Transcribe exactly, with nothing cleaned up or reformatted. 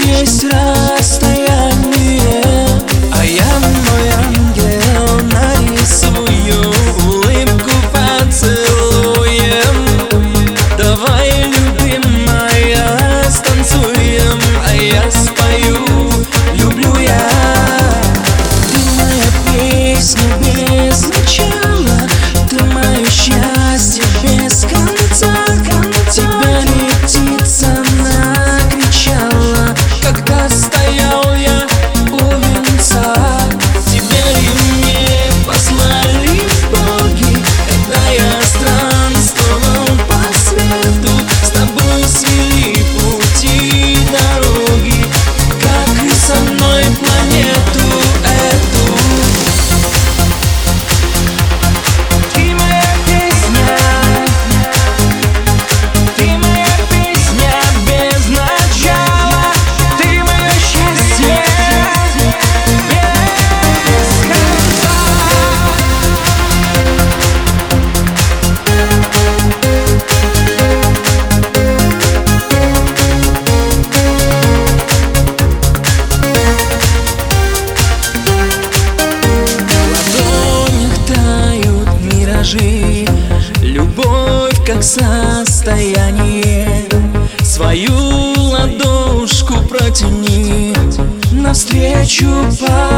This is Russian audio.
есть расстояние, а я, мой ангел, нарисую улыбку поцелуем. Давай, любимая, станцуем, а я спою, люблю я. Ты моя песня без начала, ты мое счастье без конца. Тебя не птица накричала, когда стоял я у венца. Тебя и мне послали боги, когда я странствовал по свету. С тобой свели пути дороги, как и со мной планету эту. Ты моя песня, ты моя песня без начала, ты мое счастье без конца. В ладонях тают миражи, любовь как состояние. Свою ладошку протяни навстречу по